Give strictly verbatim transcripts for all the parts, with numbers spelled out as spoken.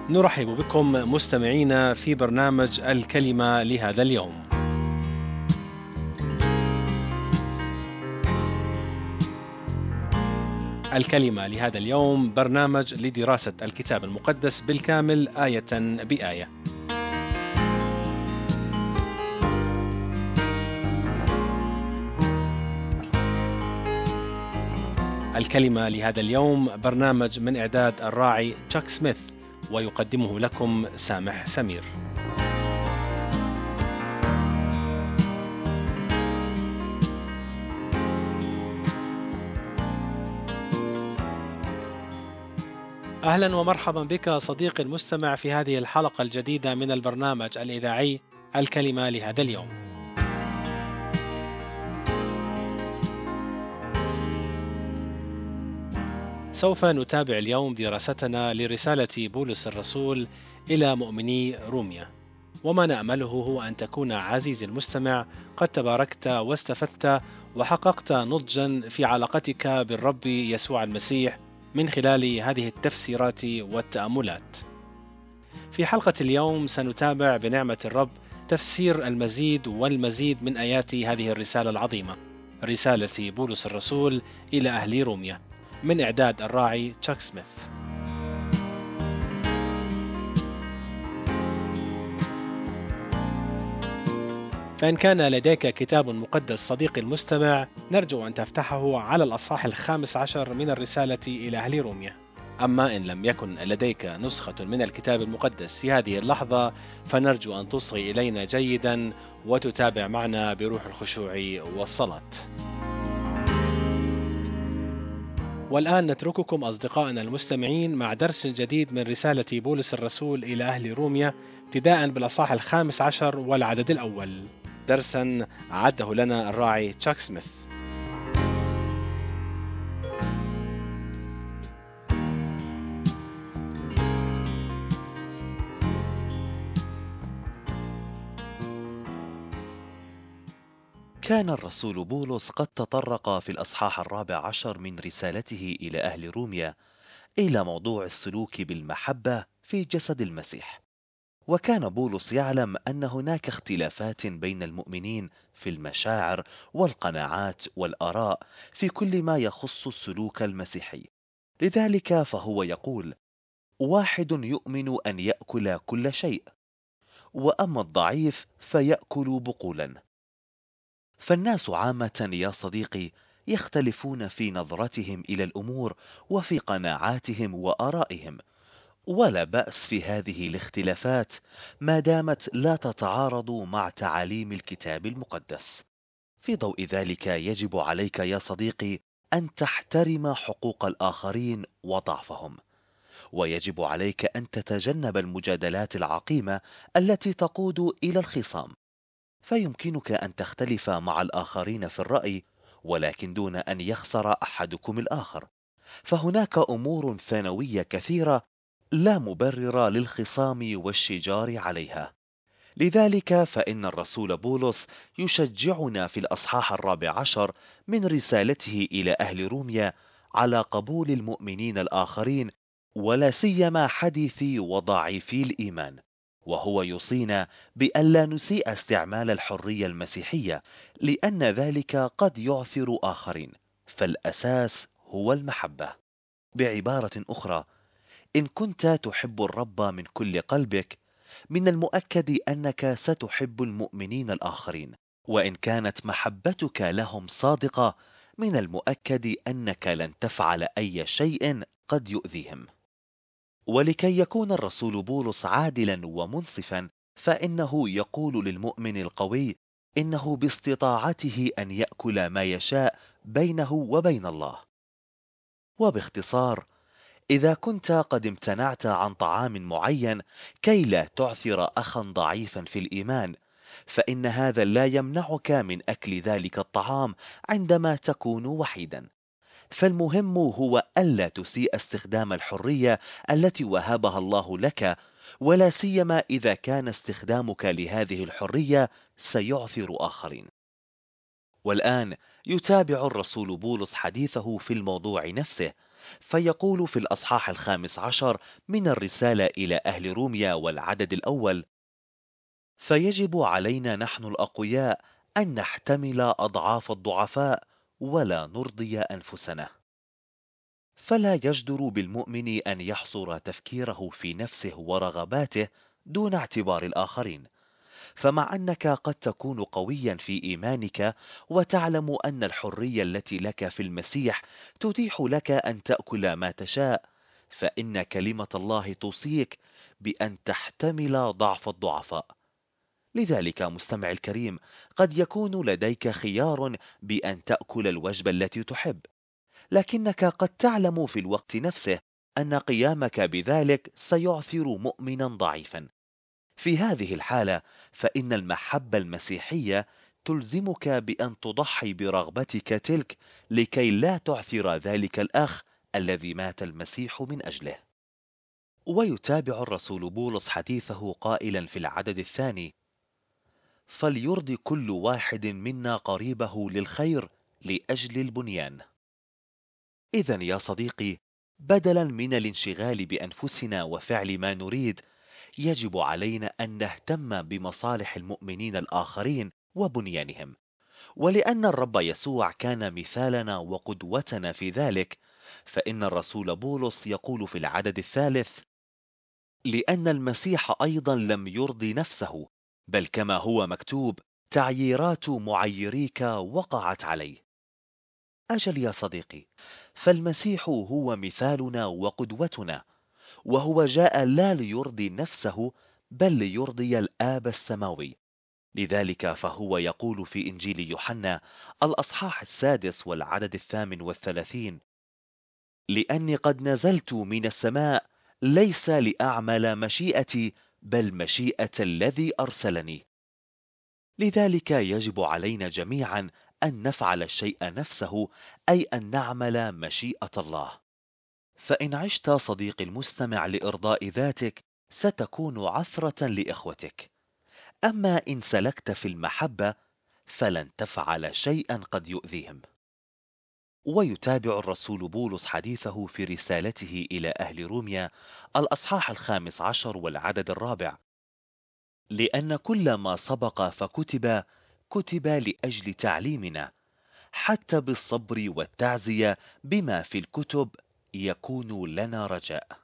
نرحب بكم مستمعينا في برنامج الكلمة لهذا اليوم. الكلمة لهذا اليوم برنامج لدراسة الكتاب المقدس بالكامل آية بآية. الكلمة لهذا اليوم برنامج من إعداد الراعي تشاك سميث، ويقدمه لكم سامح سمير. أهلا ومرحبا بك صديقي المستمع في هذه الحلقة الجديدة من البرنامج الإذاعي الكلمة لهذا اليوم. سوف نتابع اليوم دراستنا لرسالة بولس الرسول إلى مؤمني روميا، وما نأمله هو أن تكون عزيزي المستمع قد تباركت واستفدت وحققت نضجا في علاقتك بالرب يسوع المسيح من خلال هذه التفسيرات والتأملات. في حلقة اليوم سنتابع بنعمة الرب تفسير المزيد والمزيد من آيات هذه الرسالة العظيمة، رسالة بولس الرسول إلى أهل روميا، من إعداد الراعي تشاك سميث. فإن كان لديك كتاب مقدس صديقي المستمع، نرجو أن تفتحه على الأصحاح الخامس عشر من الرسالة إلى أهل روميا. أما إن لم يكن لديك نسخة من الكتاب المقدس في هذه اللحظة، فنرجو أن تصغي إلينا جيدا وتتابع معنا بروح الخشوع والصلاة. والآن نترككم أصدقائنا المستمعين مع درس جديد من رسالة بولس الرسول إلى أهل روميا، ابتداء بالأصحاح الخامس عشر والعدد الأول، درسا أعده لنا الراعي تشاك سميث. كان الرسول بولس قد تطرق في الأصحاح الرابع عشر من رسالته إلى أهل روميا إلى موضوع السلوك بالمحبة في جسد المسيح. وكان بولس يعلم أن هناك اختلافات بين المؤمنين في المشاعر والقناعات والآراء في كل ما يخص السلوك المسيحي. لذلك فهو يقول: واحد يؤمن أن يأكل كل شيء، وأما الضعيف فيأكل بقولا. فالناس عامة يا صديقي يختلفون في نظرتهم إلى الأمور وفي قناعاتهم وآرائهم، ولا بأس في هذه الاختلافات ما دامت لا تتعارض مع تعاليم الكتاب المقدس. في ضوء ذلك يجب عليك يا صديقي أن تحترم حقوق الآخرين وضعفهم، ويجب عليك أن تتجنب المجادلات العقيمة التي تقود إلى الخصام. فيمكنك أن تختلف مع الآخرين في الرأي، ولكن دون أن يخسر أحدكم الآخر. فهناك أمور ثانوية كثيرة لا مبرر للخصام والشجار عليها. لذلك فإن الرسول بولس يشجعنا في الأصحاح الرابع عشر من رسالته إلى أهل روميا على قبول المؤمنين الآخرين، ولا سيما حديثي وضعيفي الإيمان، وهو يوصينا بألا نسيء استعمال الحرية المسيحية، لأن ذلك قد يعثر آخرين، فالأساس هو المحبة. بعبارة أخرى، إن كنت تحب الرب من كل قلبك، من المؤكد أنك ستحب المؤمنين الآخرين، وإن كانت محبتك لهم صادقة، من المؤكد أنك لن تفعل أي شيء قد يؤذيهم. ولكي يكون الرسول بولس عادلا ومنصفا، فإنه يقول للمؤمن القوي إنه باستطاعته أن يأكل ما يشاء بينه وبين الله. وباختصار، إذا كنت قد امتنعت عن طعام معين كي لا تعثر أخا ضعيفا في الإيمان، فإن هذا لا يمنعك من أكل ذلك الطعام عندما تكون وحيدا. فالمهم هو ألا تسيء استخدام الحرية التي وهبها الله لك، ولا سيما إذا كان استخدامك لهذه الحرية سيعثر آخرين. والآن يتابع الرسول بولس حديثه في الموضوع نفسه، فيقول في الأصحاح الخامس عشر من الرسالة إلى أهل روميا والعدد الأول: فيجب علينا نحن الأقوياء أن نحتمل أضعاف الضعفاء ولا نرضي أنفسنا. فلا يجدر بالمؤمن أن يحصر تفكيره في نفسه ورغباته دون اعتبار الآخرين. فمع أنك قد تكون قويا في إيمانك وتعلم أن الحرية التي لك في المسيح تتيح لك أن تأكل ما تشاء، فإن كلمة الله توصيك بأن تحتمل ضعف الضعفاء. لذلك مستمع الكريم، قد يكون لديك خيار بأن تأكل الوجبة التي تحب، لكنك قد تعلم في الوقت نفسه أن قيامك بذلك سيعثر مؤمنا ضعيفا. في هذه الحالة فإن المحبة المسيحية تلزمك بأن تضحي برغبتك تلك لكي لا تعثر ذلك الأخ الذي مات المسيح من أجله. ويتابع الرسول بولس حديثه قائلا في العدد الثاني: فليرضي كل واحد منا قريبه للخير لأجل البنيان. إذن يا صديقي، بدلا من الانشغال بأنفسنا وفعل ما نريد، يجب علينا أن نهتم بمصالح المؤمنين الآخرين وبنيانهم. ولأن الرب يسوع كان مثالنا وقدوتنا في ذلك، فإن الرسول بولس يقول في العدد الثالث: لأن المسيح أيضا لم يرضي نفسه، بل كما هو مكتوب: تعييرات معيريك وقعت عليه. أجل يا صديقي، فالمسيح هو مثالنا وقدوتنا، وهو جاء لا ليرضي نفسه بل ليرضي الآب السماوي. لذلك فهو يقول في إنجيل يوحنا الأصحاح السادس والعدد الثامن والثلاثين: لأني قد نزلت من السماء ليس لأعمل مشيئتي بل مشيئة الذي أرسلني. لذلك يجب علينا جميعا أن نفعل الشيء نفسه، أي أن نعمل مشيئة الله. فإن عشت صديقي المستمع لإرضاء ذاتك ستكون عثرة لإخوتك، أما إن سلكت في المحبة فلن تفعل شيئا قد يؤذيهم. ويتابع الرسول بولس حديثه في رسالته إلى أهل روميا الأصحاح الخامس عشر والعدد الرابع: لأن كل ما سبق فكتب كتب لأجل تعليمنا، حتى بالصبر والتعزية بما في الكتب يكون لنا رجاء.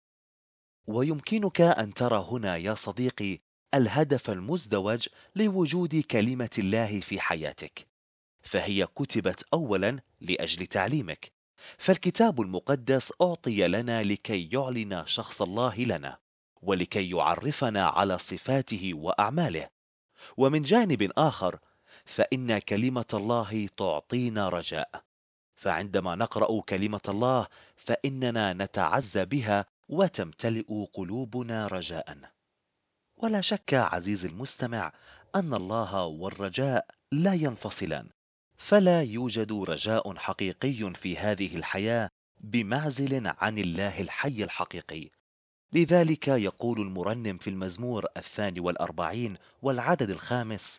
ويمكنك أن ترى هنا يا صديقي الهدف المزدوج لوجود كلمة الله في حياتك، فهي كتبت أولا لأجل تعليمك. فالكتاب المقدس أعطي لنا لكي يعلن شخص الله لنا، ولكي يعرفنا على صفاته وأعماله. ومن جانب آخر فإن كلمة الله تعطينا رجاء، فعندما نقرأ كلمة الله فإننا نتعزى بها وتمتلئ قلوبنا رجاء. ولا شك عزيزي المستمع أن الله والرجاء لا ينفصلان، فلا يوجد رجاء حقيقي في هذه الحياة بمعزل عن الله الحي الحقيقي. لذلك يقول المرنم في المزمور الثاني والأربعين والعدد الخامس: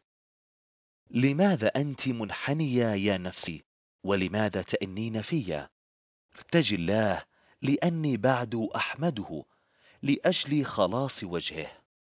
لماذا أنت منحنية يا نفسي، ولماذا تأنين في؟ ارتجي الله، لأني بعد أحمده لأجل خلاص وجهه.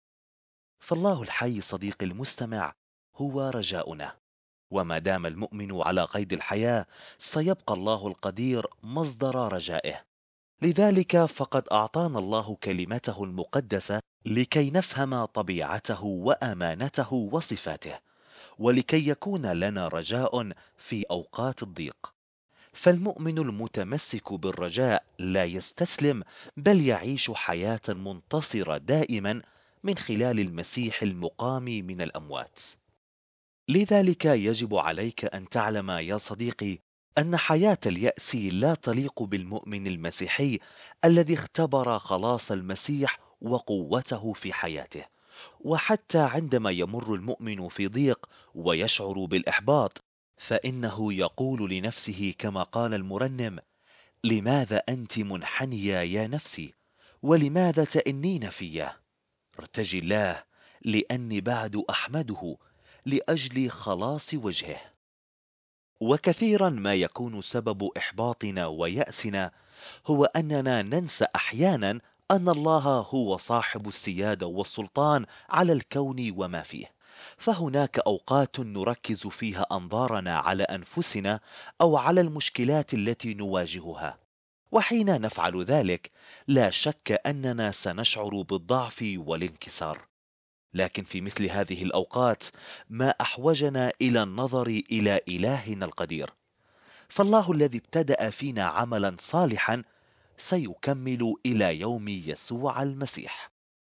فالله الحي صديقي المستمع هو رجاؤنا، وما دام المؤمن على قيد الحياة سيبقى الله القدير مصدر رجائه. لذلك فقد أعطانا الله كلمته المقدسة لكي نفهم طبيعته وأمانته وصفاته، ولكي يكون لنا رجاء في أوقات الضيق. فالمؤمن المتمسك بالرجاء لا يستسلم، بل يعيش حياة منتصرة دائما من خلال المسيح المقام من الأموات. لذلك يجب عليك أن تعلم يا صديقي أن حياة اليأس لا تليق بالمؤمن المسيحي الذي اختبر خلاص المسيح وقوته في حياته. وحتى عندما يمر المؤمن في ضيق ويشعر بالإحباط، فإنه يقول لنفسه كما قال المرنم: لماذا أنت منحنية يا نفسي، ولماذا تئنين في؟ ارتجي الله، لأني بعد أحمده لأجل خلاص وجهه. وكثيرا ما يكون سبب إحباطنا ويأسنا هو أننا ننسى أحيانا أن الله هو صاحب السيادة والسلطان على الكون وما فيه. فهناك أوقات نركز فيها أنظارنا على أنفسنا أو على المشكلات التي نواجهها، وحين نفعل ذلك لا شك أننا سنشعر بالضعف والانكسار. لكن في مثل هذه الأوقات ما أحوجنا إلى النظر إلى إلهنا القدير، فالله الذي ابتدأ فينا عملا صالحا سيكمل إلى يوم يسوع المسيح.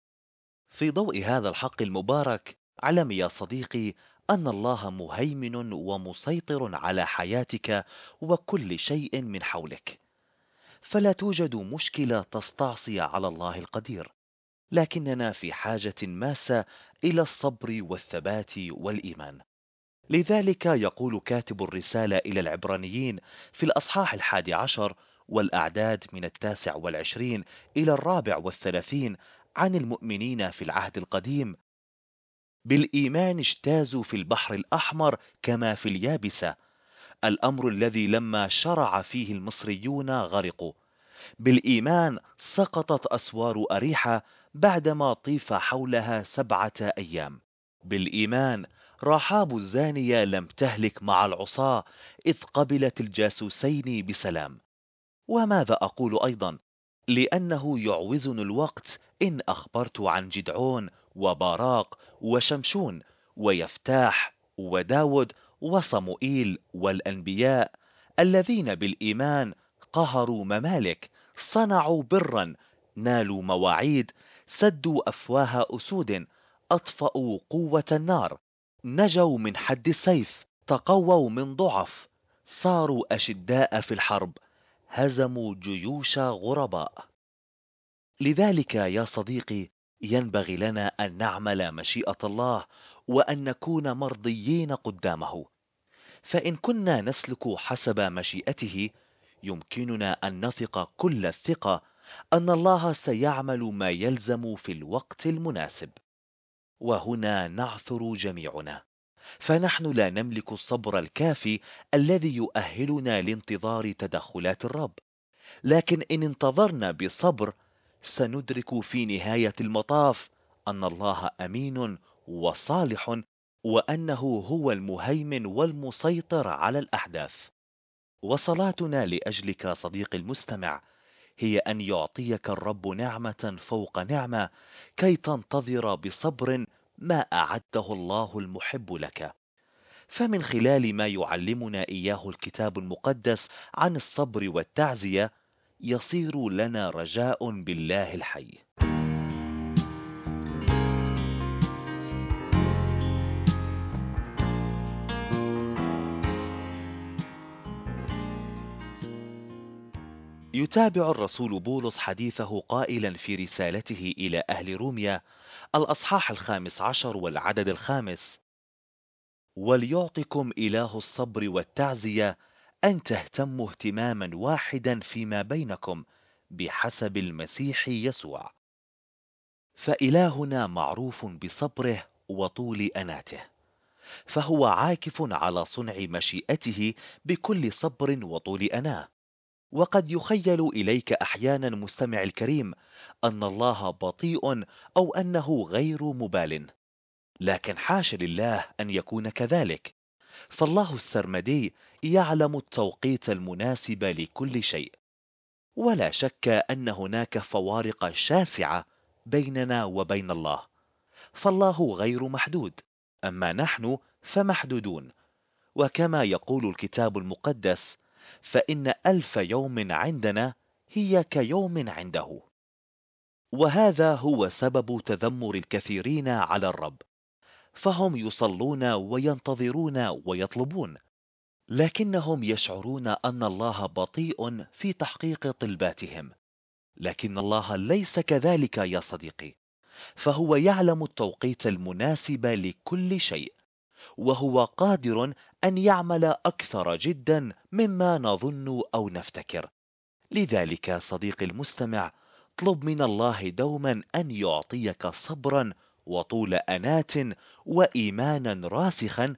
في ضوء هذا الحق المبارك، اعلم يا صديقي أن الله مهيمن ومسيطر على حياتك وكل شيء من حولك، فلا توجد مشكلة تستعصي على الله القدير، لكننا في حاجة ماسة إلى الصبر والثبات والإيمان. لذلك يقول كاتب الرسالة إلى العبرانيين في الأصحاح الحادي عشر والأعداد من التاسع والعشرين إلى الرابع والثلاثين عن المؤمنين في العهد القديم: بالإيمان اجتازوا في البحر الأحمر كما في اليابسة، الأمر الذي لما شرع فيه المصريون غرقوا. بالإيمان سقطت أسوار أريحة بعدما طيف حولها سبعة أيام. بالإيمان رحاب الزانية لم تهلك مع العصاة إذ قبلت الجاسوسين بسلام. وماذا أقول أيضا؟ لأنه يعوزني الوقت إن أخبرت عن جدعون وباراق وشمشون ويفتاح وداود وصموئيل والأنبياء، الذين بالإيمان قهروا ممالك، صنعوا برا، نالوا مواعيد، سدوا أفواه أسود، أطفأوا قوة النار، نجوا من حد السيف، تقووا من ضعف، صاروا أشداء في الحرب، هزموا جيوش غرباء. لذلك يا صديقي ينبغي لنا أن نعمل مشيئة الله وأن نكون مرضيين قدامه، فإن كنا نسلك حسب مشيئته يمكننا أن نثق كل الثقة أن الله سيعمل ما يلزم في الوقت المناسب. وهنا نعثر جميعنا، فنحن لا نملك الصبر الكافي الذي يؤهلنا لانتظار تدخلات الرب، لكن إن انتظرنا بصبر سندرك في نهاية المطاف أن الله أمين وصالح، وأنه هو المهيمن والمسيطر على الأحداث. وصلاتنا لأجلك صديقي المستمع هي أن يعطيك الرب نعمة فوق نعمة كي تنتظر بصبر ما أعده الله المحب لك. فمن خلال ما يعلمنا إياه الكتاب المقدس عن الصبر والتعزية يصير لنا رجاء بالله الحي. يتابع الرسول بولس حديثه قائلا في رسالته إلى أهل روميا الأصحاح الخامس عشر والعدد الخامس: وليعطكم إله الصبر والتعزية أن تهتموا اهتماما واحدا فيما بينكم بحسب المسيح يسوع. فإلهنا معروف بصبره وطول أناته، فهو عاكف على صنع مشيئته بكل صبر وطول أناه. وقد يخيل إليك أحيانا مستمع الكريم أن الله بطيء أو أنه غير مبال، لكن حاش لله أن يكون كذلك، فالله السرمدي يعلم التوقيت المناسب لكل شيء. ولا شك أن هناك فوارق شاسعة بيننا وبين الله، فالله غير محدود أما نحن فمحدودون. وكما يقول الكتاب المقدس: فإن ألف يوم عندنا هي كيوم عنده. وهذا هو سبب تذمر الكثيرين على الرب، فهم يصلون وينتظرون ويطلبون، لكنهم يشعرون أن الله بطيء في تحقيق طلباتهم. لكن الله ليس كذلك يا صديقي، فهو يعلم التوقيت المناسب لكل شيء، وهو قادر أن يعمل أكثر جدا مما نظن أو نفتكر. لذلك صديقي المستمع، اطلب من الله دوما أن يعطيك صبرا وطول أنات وإيمانا راسخا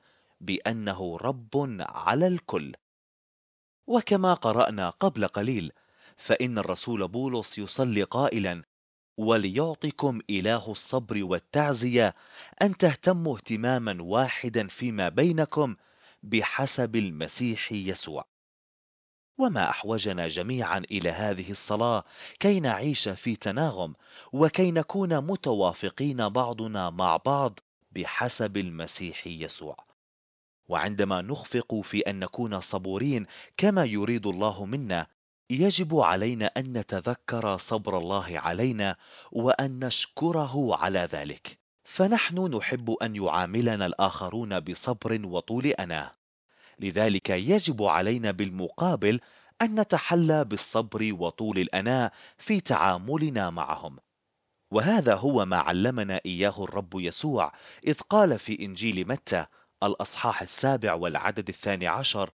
بأنه رب على الكل. وكما قرأنا قبل قليل، فإن الرسول بولس يصلي قائلا: وليعطكم إله الصبر والتعزية أن تهتموا اهتماما واحدا فيما بينكم بحسب المسيح يسوع. وما أحوجنا جميعا إلى هذه الصلاة كي نعيش في تناغم، وكي نكون متوافقين بعضنا مع بعض بحسب المسيح يسوع. وعندما نخفق في أن نكون صبورين كما يريد الله منا، يجب علينا أن نتذكر صبر الله علينا وأن نشكره على ذلك، فنحن نحب أن يعاملنا الآخرون بصبر وطول أناة. لذلك يجب علينا بالمقابل أن نتحلى بالصبر وطول الأناة في تعاملنا معهم. وهذا هو ما علمنا إياه الرب يسوع، إذ قال في إنجيل متى الأصحاح السابع والعدد الثاني عشر: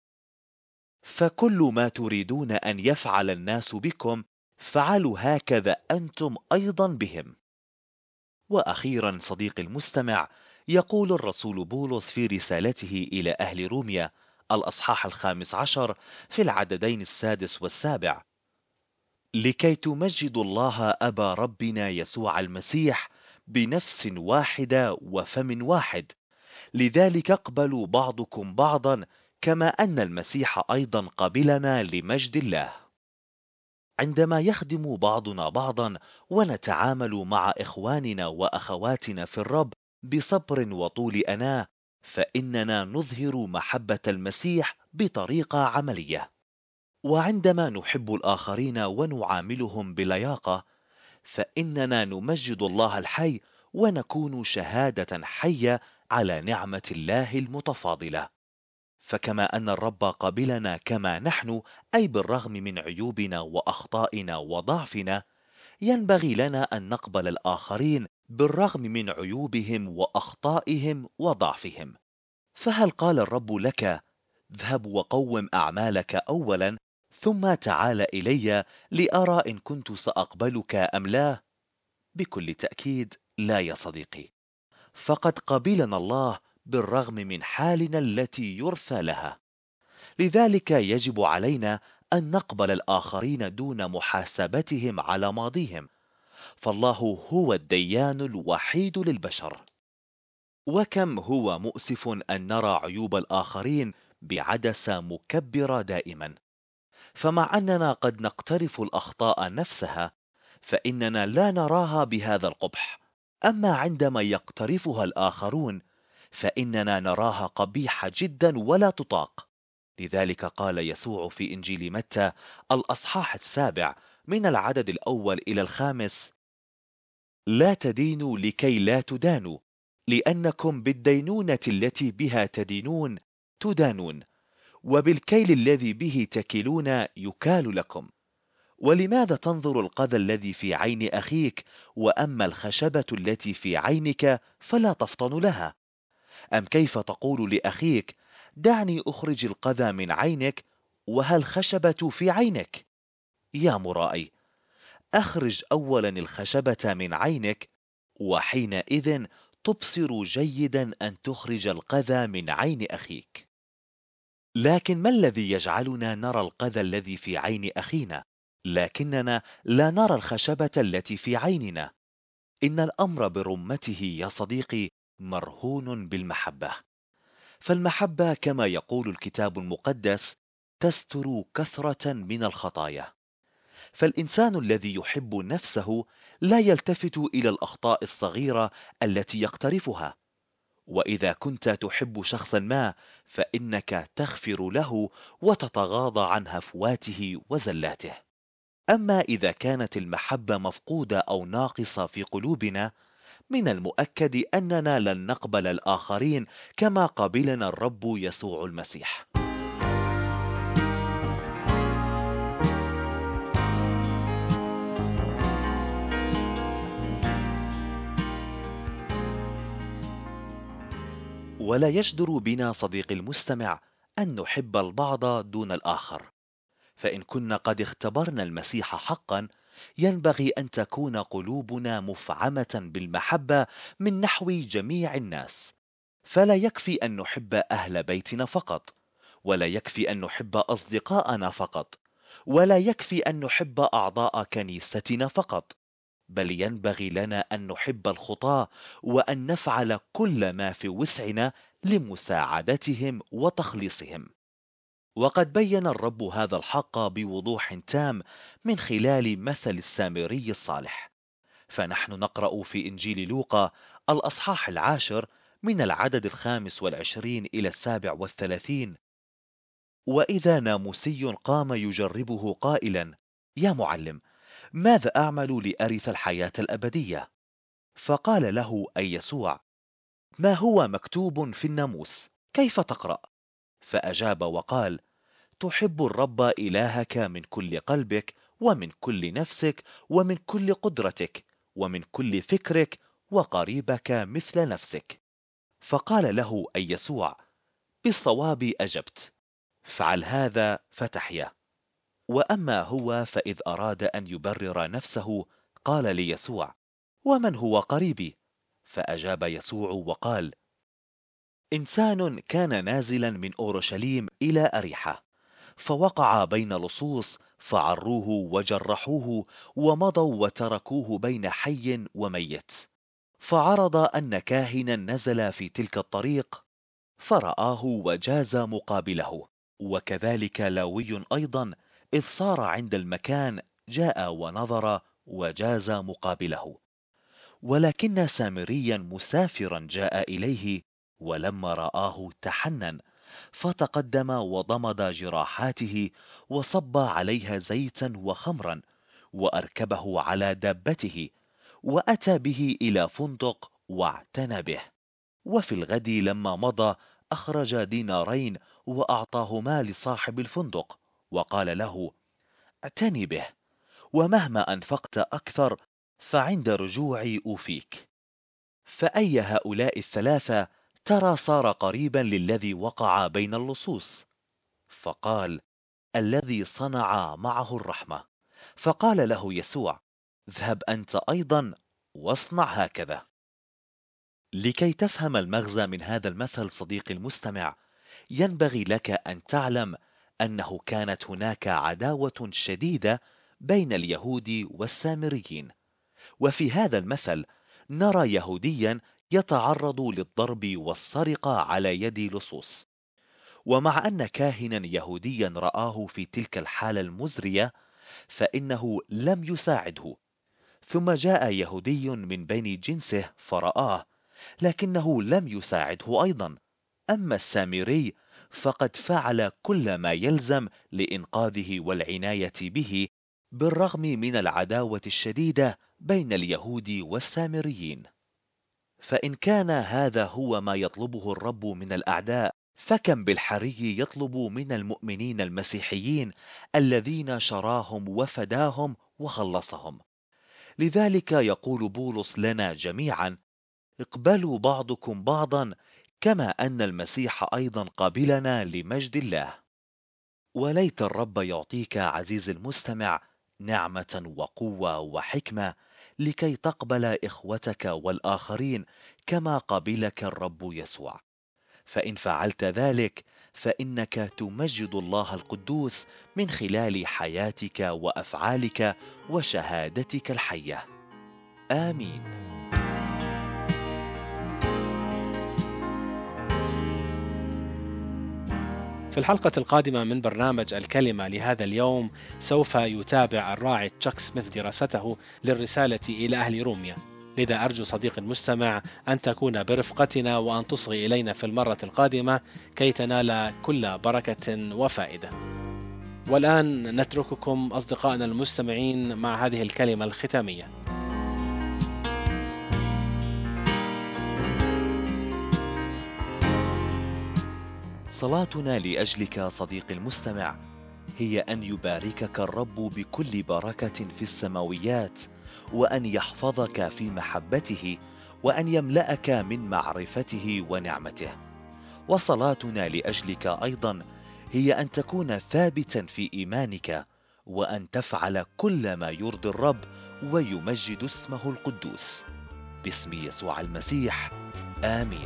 فكل ما تريدون أن يفعل الناس بكم فعلوا هكذا أنتم أيضا بهم. وأخيرا صديقي المستمع، يقول الرسول بولس في رسالته إلى أهل روميا الأصحاح الخامس عشر في العددين السادس والسابع: لكي تمجدوا الله أبا ربنا يسوع المسيح بنفس واحدة وفم واحد، لذلك اقبلوا بعضكم بعضا كما أن المسيح أيضا قبلنا لمجد الله. عندما يخدم بعضنا بعضا ونتعامل مع إخواننا وأخواتنا في الرب بصبر وطول أناة، فإننا نظهر محبة المسيح بطريقة عملية. وعندما نحب الآخرين ونعاملهم بلياقة، فإننا نمجد الله الحي ونكون شهادة حية على نعمة الله المتفاضلة. فكما أن الرب قبلنا كما نحن، أي بالرغم من عيوبنا وأخطائنا وضعفنا، ينبغي لنا أن نقبل الآخرين بالرغم من عيوبهم وأخطائهم وضعفهم. فهل قال الرب لك: اذهب وقوم أعمالك أولا ثم تعال إلي لأرى إن كنت سأقبلك أم لا؟ بكل تأكيد لا يا صديقي، فقد قبلنا الله بالرغم من حالنا التي يرثى لها. لذلك يجب علينا أن نقبل الآخرين دون محاسبتهم على ماضيهم، فالله هو الديان الوحيد للبشر. وكم هو مؤسف أن نرى عيوب الآخرين بعدسة مكبرة دائما، فمع أننا قد نقترف الأخطاء نفسها فإننا لا نراها بهذا القبح، أما عندما يقترفها الآخرون فإننا نراها قبيحة جدا ولا تطاق. لذلك قال يسوع في إنجيل متى الأصحاح السابع من العدد الأول إلى الخامس: لا تدينوا لكي لا تدانوا، لأنكم بالدينونة التي بها تدينون تدانون، وبالكيل الذي به تكلون يكال لكم. ولماذا تنظر القذى الذي في عين أخيك وأما الخشبة التي في عينك فلا تفطن لها؟ أم كيف تقول لأخيك: دعني أخرج القذى من عينك وها الخشبة في عينك؟ يا مرائي، أخرج أولا الخشبة من عينك، وحينئذ تبصر جيدا أن تخرج القذى من عين أخيك. لكن ما الذي يجعلنا نرى القذى الذي في عين أخينا لكننا لا نرى الخشبة التي في عيننا؟ إن الأمر برمته يا صديقي مرهون بالمحبة. فالمحبة كما يقول الكتاب المقدس تستر كثرة من الخطايا. فالإنسان الذي يحب نفسه لا يلتفت إلى الأخطاء الصغيرة التي يقترفها. وإذا كنت تحب شخصا ما فإنك تغفر له وتتغاضى عن هفواته وزلاته. أما إذا كانت المحبة مفقودة أو ناقصة في قلوبنا، من المؤكد أننا لن نقبل الآخرين كما قبلنا الرب يسوع المسيح. ولا يجدر بنا صديقي المستمع أن نحب البعض دون الآخر، فإن كنا قد اختبرنا المسيح حقا ينبغي أن تكون قلوبنا مفعمة بالمحبة من نحو جميع الناس. فلا يكفي أن نحب أهل بيتنا فقط، ولا يكفي أن نحب أصدقاءنا فقط، ولا يكفي أن نحب أعضاء كنيستنا فقط، بل ينبغي لنا أن نحب الخطاة وأن نفعل كل ما في وسعنا لمساعدتهم وتخليصهم. وقد بين الرب هذا الحق بوضوح تام من خلال مثل السامري الصالح. فنحن نقرأ في إنجيل لوقا الأصحاح العاشر من العدد الخامس والعشرين إلى السابع والثلاثين: وإذا ناموسي قام يجربه قائلا: يا معلم، ماذا أعمل لأرث الحياة الأبدية؟ فقال له أي يسوع: ما هو مكتوب في الناموس؟ كيف تقرأ؟ فأجاب وقال: تحب الرب إلهك من كل قلبك ومن كل نفسك ومن كل قدرتك ومن كل فكرك، وقريبك مثل نفسك. فقال له أي يسوع: بالصواب أجبت، فعل هذا فتحيا. وأما هو فإذ أراد أن يبرر نفسه قال ليسوع: ومن هو قريبي؟ فأجاب يسوع وقال: إنسان كان نازلا من أورشليم إلى أريحة، فوقع بين لصوص فعروه وجرحوه، ومضوا وتركوه بين حي وميت. فعرض أن كاهنا نزل في تلك الطريق فرآه وجاز مقابله، وكذلك لاوي أيضا إذ صار عند المكان جاء ونظر وجاز مقابله. ولكن سامريا مسافرا جاء إليه، ولما رآه تحنن، فتقدم وضمد جراحاته وصب عليها زيتا وخمرا، وأركبه على دابته وأتى به إلى فندق واعتنى به. وفي الغد لما مضى أخرج دينارين وأعطاهما لصاحب الفندق، وقال له: اعتني به، ومهما أنفقت أكثر فعند رجوعي أوفيك. فأي هؤلاء الثلاثة ترى صار قريبا للذي وقع بين اللصوص؟ فقال: الذي صنع معه الرحمة. فقال له يسوع: اذهب أنت أيضا واصنع هكذا. لكي تفهم المغزى من هذا المثل صديقي المستمع، ينبغي لك أن تعلم أنه كانت هناك عداوة شديدة بين اليهود والسامريين. وفي هذا المثل نرى يهوديا يتعرض للضرب والسرقة على يد لصوص، ومع أن كاهنا يهوديا رآه في تلك الحالة المزرية فإنه لم يساعده. ثم جاء يهودي من بني جنسه فرآه، لكنه لم يساعده أيضا. أما السامري فقد فعل كل ما يلزم لإنقاذه والعناية به، بالرغم من العداوة الشديدة بين اليهود والسامريين. فإن كان هذا هو ما يطلبه الرب من الأعداء، فكم بالحري يطلب من المؤمنين المسيحيين الذين شراهم وفداهم وخلصهم. لذلك يقول بولس لنا جميعا: اقبلوا بعضكم بعضا كما أن المسيح أيضا قبلنا لمجد الله. وليت الرب يعطيك عزيزي المستمع نعمة وقوة وحكمة لكي تقبل إخوتك والآخرين كما قبلك الرب يسوع. فإن فعلت ذلك فإنك تمجد الله القدوس من خلال حياتك وأفعالك وشهادتك الحية. آمين. في الحلقة القادمة من برنامج الكلمة لهذا اليوم سوف يتابع الراعي تشاك سميث دراسته للرسالة إلى أهل روميا. لذا أرجو صديق المستمع أن تكون برفقتنا وأن تصغي إلينا في المرة القادمة كي تنال كل بركة وفائدة. والآن نترككم أصدقائنا المستمعين مع هذه الكلمة الختامية. صلاتنا لأجلك صديقي المستمع هي أن يباركك الرب بكل بركة في السماويات، وأن يحفظك في محبته، وأن يملأك من معرفته ونعمته. وصلاتنا لأجلك أيضا هي أن تكون ثابتا في إيمانك، وأن تفعل كل ما يرضي الرب ويمجد اسمه القدوس. باسم يسوع المسيح، آمين.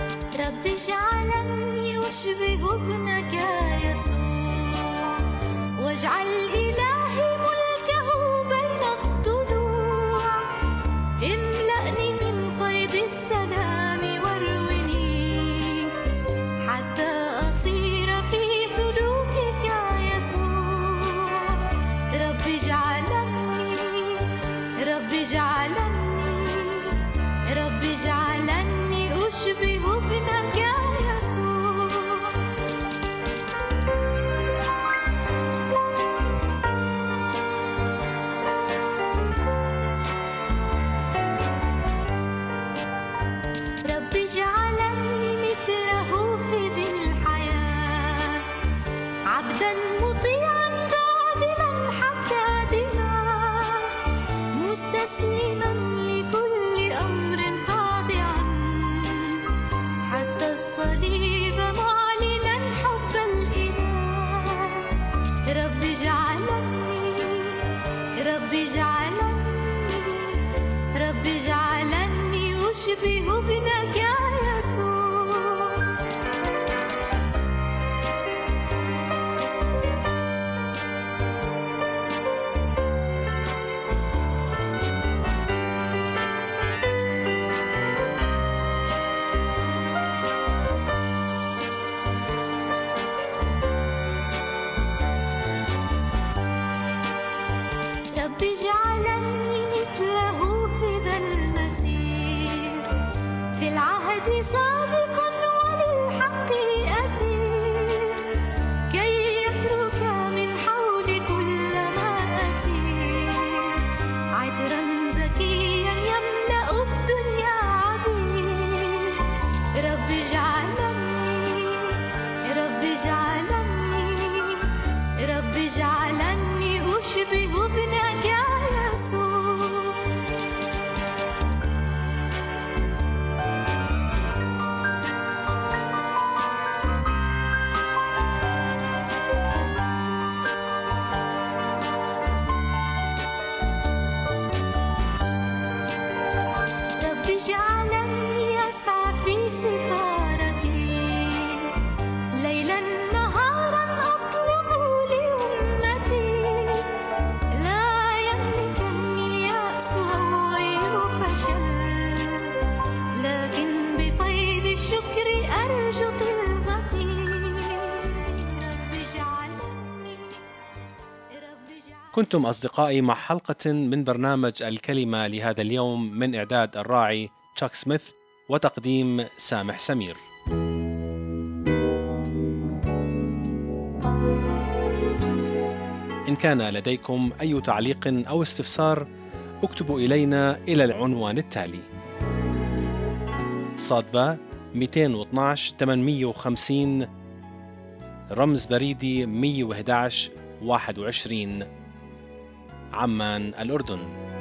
رب اجعلني أشبه ابنك يسوع، واجعل إلهي ملكه بين الضلوع. املأني من فيض السلام واروِني حتى أصير في سلوكك يسوع. رب اجعلني رب اجعلني رب اجعلني أشبه ابنك يسوع. رب اجعلني مثله في ذي الحياة، عبدا مطيعا باذلا حتى دماء، مستسلما لكل أمر خاضعا حتى الصليب معلنا حب الإله. رب اجعلني رب اجعلني رب اجعلني أشبه ابنك يسوع. رب اجعلني مثله في ذا المسير، في العهد صادقا وللحق أسير، كي يترك من حول كل ما أسير، عطرا زكيا يملأ الدنيا عبير. رب اجعلني رب اجعلني رب اجعلني أشبه ابنك يسوع. رب اجعلني أسعى في سفارتي، ليلا نهارا أطلب لأمتي، لا يملكني اليأس أو أي فشل، لكن بفيض الشكر أرجو طلبتي. رب اجعلني رب اجعلني كنتم أصدقائي مع حلقة من برنامج الكلمة لهذا اليوم، من إعداد الراعي تشاك سميث وتقديم سامح سمير. إن كان لديكم أي تعليق أو استفسار اكتبوا إلينا إلى العنوان التالي: صادبة مئتين واثناشر ثمانمئة وخمسين، رمز بريدي مئة وأحد عشر واحد وعشرين، عمان الأردن.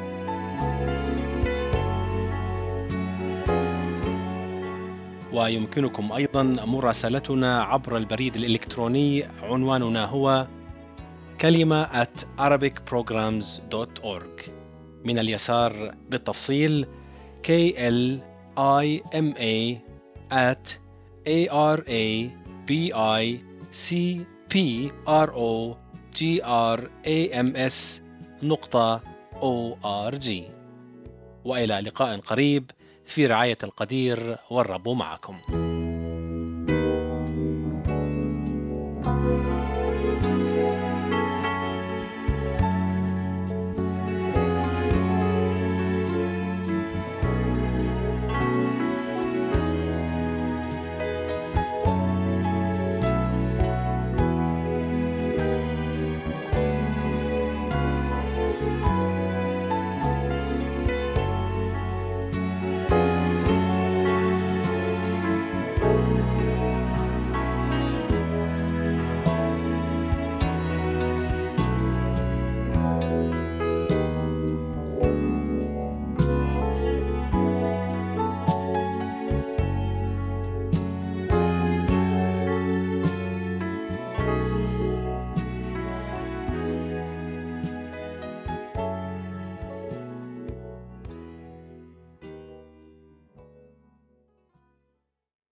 ويمكنكم أيضا مراسلتنا عبر البريد الإلكتروني، عنواننا هو كلمة at arabic programs dot org. من اليسار بالتفصيل K L I M A at A R A B I C P R O G R A M S نقطة O R G. وإلى لقاء قريب في رعاية القدير، والرب معكم.